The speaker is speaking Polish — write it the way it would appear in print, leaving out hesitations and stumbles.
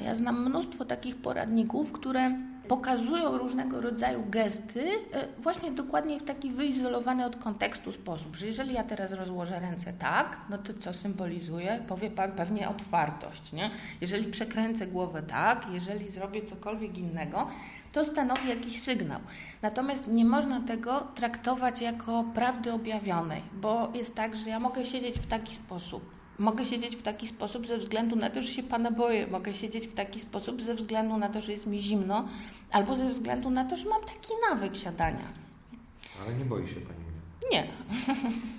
Ja znam mnóstwo takich poradników, które pokazują różnego rodzaju gesty właśnie dokładnie w taki wyizolowany od kontekstu sposób, że jeżeli ja teraz rozłożę ręce tak, no to co symbolizuje? Powie Pan pewnie otwartość, nie? Jeżeli przekręcę głowę tak, jeżeli zrobię cokolwiek innego, to stanowi jakiś sygnał. Natomiast nie można tego traktować jako prawdy objawionej, bo jest tak, że ja mogę siedzieć w taki sposób. Mogę siedzieć w taki sposób ze względu na to, że się Pana boję. Mogę siedzieć w taki sposób ze względu na to, że jest mi zimno, albo ze względu na to, że mam taki nawyk siadania. Ale nie boi się Pani mnie? Nie.